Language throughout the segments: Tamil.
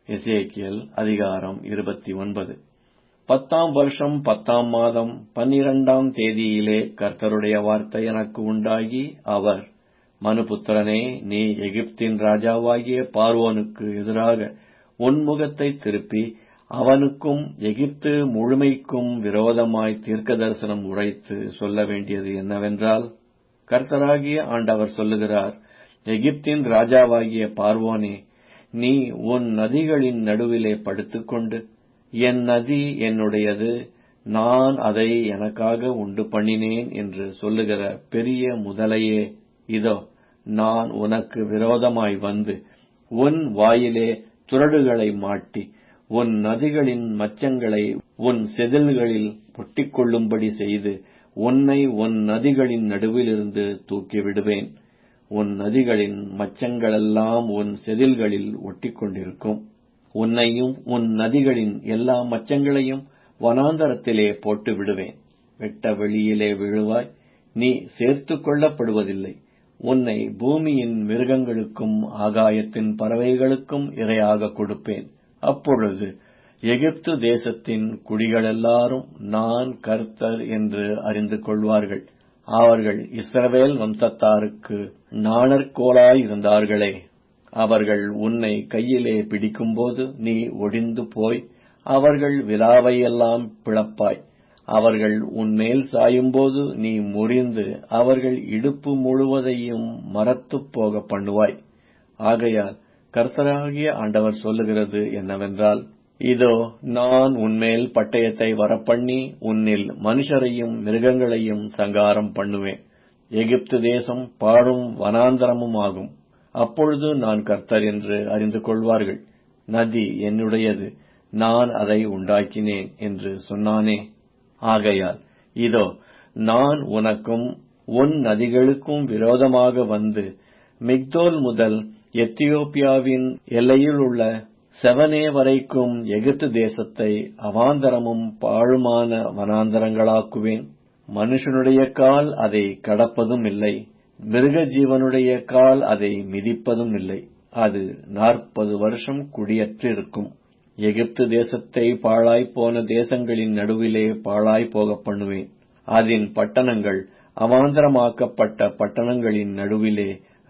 எசேக்கியேல் அதிகாரம் 29. 10ஆம் வருஷம் 10ஆம் மாதம் 12ஆம் தேதியிலே கர்த்தருடைய வார்த்தை எனக்கு உண்டாகி, அவர், மனுபுத்திரனே, நீ எகிப்தின் ராஜாவாகிய பார்வோனுக்கு எதிராக உன் முகத்தைத் திருப்பி அவனுக்கும் எகிப்து முழுமைக்கும் விரோதமாய் தீர்க்கதரிசனம் உரைத்து சொல்ல வேண்டியது என்னவென்றால், கர்த்தராகிய ஆண்டவர் சொல்லுகிறார், எகிப்தின் ராஜாவாகிய பார்வோனே, நீ உன் நதிகளின் நடுவிலே படுத்துக்கொண்டு, என் நதி என்னுடையது, நான் அதை எனக்காக உண்டு பண்ணினேன் என்று சொல்லுகிற பெரிய முதலையே, இதோ நான் உனக்கு விரோதமாய் வந்து உன் வாயிலே துறடுகளை மாட்டி உன் நதிகளின் மச்சங்களை உன் செதில்களில் ஒட்டிக்கொள்ளும்படி செய்து உன்னை உன் நதிகளின் நடுவிலிருந்து தூக்கிவிடுவேன். உன் நதிகளின் மச்சங்களெல்லாம் உன் செதில்களில் ஒட்டிக்கொண்டிருக்கும். உன்னையும் உன் நதிகளின் எல்லா மச்சங்களையும் வனாந்தரத்திலே போட்டு விடுவேன். வெட்ட வெளியிலே விழுவாய், நீ சேர்த்து கொள்ளப்படுவதில்லை. உன்னை பூமியின் மிருகங்களுக்கும் ஆகாயத்தின் பறவைகளுக்கும் இரையாக கொடுப்பேன். அப்பொழுது எகிப்து தேசத்தின் குடிகளெல்லாரும் நான் கர்த்தர் என்று அறிந்து கொள்வார்கள். அவர்கள் இஸ்ரவேல் வம்சத்தாருக்கு நாணற்கோலாயிருந்தார்களே. அவர்கள் உன்னை கையிலே பிடிக்கும்போது நீ ஒடிந்து போய் அவர்கள் விலாவையெல்லாம் பிளப்பாய். அவர்கள் உன்மேல் சாயும்போது நீ முறிந்து அவர்கள் இடுப்பு முழுவதையும் மரத்துப் போக பண்ணுவாய். ஆகையால் கர்த்தராகிய ஆண்டவர் சொல்லுகிறது என்னவென்றால், இதோ நான் உன்மேல் பட்டயத்தை வரப்பண்ணி உன்னில் மனுஷரையும் மிருகங்களையும் சங்காரம் பண்ணுவேன். எகிப்து தேசம் பாழும் வனாந்தரமும் ஆகும். அப்பொழுது நான் கர்த்தர் என்று அறிந்து கொள்வார்கள். நதி என்னுடையது, நான் அதை உண்டாக்கினேன் என்று சொன்னானே. ஆகையால் இதோ நான் உனக்கும் உன் நதிகளுக்கும் விரோதமாக வந்து மிக்தோல் முதல் எத்தியோப்பியாவின் எல்லையில் உள்ள செவனே வரைக்கும் எகிப்து தேசத்தை அவாந்தரமும் பாழுமான வனாந்தரங்களாக்குவேன். மனுஷனுடைய கால் அதை கடப்பதும் இல்லை, மிருக ஜீவனுடைய கால் அதை மிதிப்பதும் இல்லை. அது 40 வருஷம் குடியற்றிருக்கும். எகிப்து தேசத்தை பாழாய்ப்போன தேசங்களின் நடுவிலே பாழாய் போக பண்ணுவேன். அதன் பட்டணங்கள் அவாந்தரமாக்கப்பட்ட பட்டணங்களின் நடுவிலே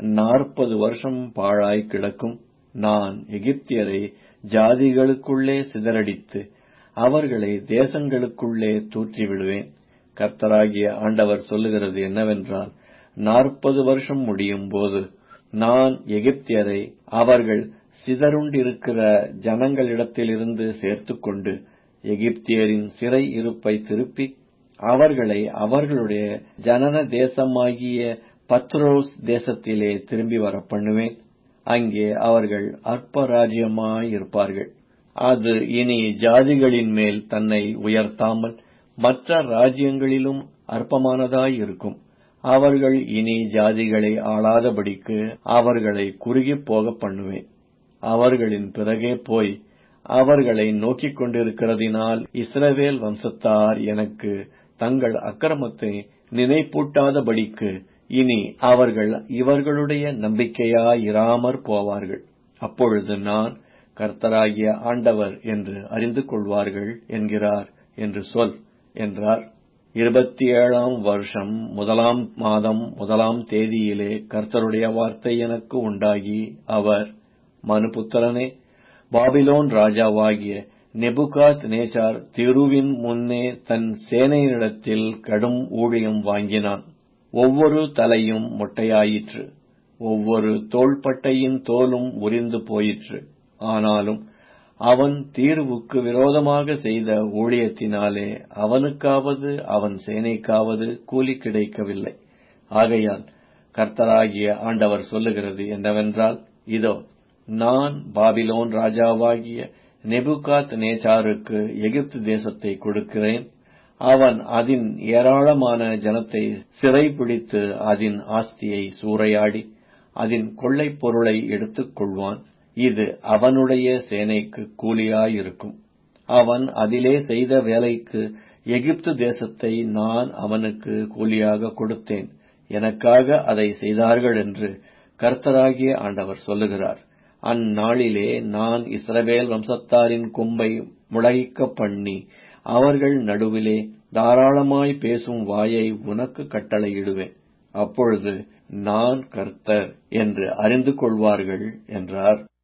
40 வருஷம் பாழாய் கிடக்கும். நான் எகிப்தியரை ஜாதிகளுக்குள்ளே சிதறடித்து அவர்களை தேசங்களுக்குள்ளே தூற்றிவிடுவேன். கர்த்தராகிய ஆண்டவர் சொல்லுகிறது என்னவென்றால், 40 வருஷம் முடியும் போது நான் எகிப்தியரை அவர்கள் சிதறுண்டிருக்கிற ஜனங்களிடத்திலிருந்து சேர்த்துக்கொண்டு எகிப்தியரின் சிறை இருப்பை திருப்பி அவர்களை அவர்களுடைய ஜனன தேசமாகிய பத்ரோஸ் தேசத்திலே திரும்பி வர பண்ணுவேன். அங்கே அவர்கள் அற்ப ராஜ்யமாயிருப்பார்கள். அது இனி ஜாதிகளின் மேல் தன்னை உயர்த்தாமல் மற்ற ராஜ்யங்களிலும் அற்பமானதாயிருக்கும். அவர்கள் இனி ஜாதிகளை ஆளாதபடிக்கு அவர்களை குறுகிப் போக பண்ணுவேன். அவர்களின் பிறகே போய் அவர்களை நோக்கிக் கொண்டிருக்கிறதினால் இஸ்ரவேல் வம்சத்தார் எனக்கு தங்கள் அக்கிரமத்தை நினைப்பூட்டாதபடிக்கு இனி அவர்கள் இவர்களுடைய நம்பிக்கையாயிராமற் போவார்கள். அப்பொழுது நான் கர்த்தராகிய ஆண்டவர் என்று அறிந்து கொள்வார்கள் என்கிறார் என்று சொல் என்றார். 27ஆம் வருஷம் 1ஆம் மாதம் 1ஆம் தேதியிலே கர்த்தருடைய வார்த்தை எனக்கு உண்டாகி, அவர், மனுபுத்திரனே, பாபிலோன் ராஜாவாகிய நெபுகாத் நேச்சார் தீருவின் முன்னே தன் சேனையினிடத்தில் கடும் ஊழியம் வாங்கினான். ஒவ்வொரு தலையும் மொட்டையாயிற்று, ஒவ்வொரு தோள்பட்டையின் தோலும் உரிந்து போயிற்று. ஆனாலும் அவன் தீருவுக்கு விரோதமாக செய்த ஊழியத்தினாலே அவனுக்காவது அவன் சேனைக்காவது கூலி கிடைக்கவில்லை. ஆகையால் கர்த்தராகிய ஆண்டவர் சொல்லுகிறது என்னவென்றால், இதோ நான் பாபிலோன் ராஜாவாகிய நெபுகாத் நேச்சாருக்கு எகிப்து தேசத்தை கொடுக்கிறேன். அவன் அதின் ஏராளமான ஜனத்தை சிறைப்பிடித்து அதின் ஆஸ்தியை சூறையாடி அதின் கொள்ளைப் பொருளை எடுத்துக் கொள்வான். இது அவனுடைய சேனைக்கு கூலியாயிருக்கும். அவன் அதிலே செய்த வேலைக்கு எகிப்து தேசத்தை நான் அவனுக்கு கூலியாக கொடுத்தேன். எனக்காக அதை செய்தார்கள் என்று கர்த்தராகிய ஆண்டவர் சொல்லுகிறார். அந்நாளிலே நான் இஸ்ரவேல் வம்சத்தாரின் கொம்பை முளைக்கப் பண்ணி அவர்கள் நடுவிலே தாராளமாய் பேசும் வாயை உனக்கு கட்டளையிடுவேன். அப்பொழுது நான் கர்த்தர் என்று அறிந்து கொள்வார்கள் என்றார்.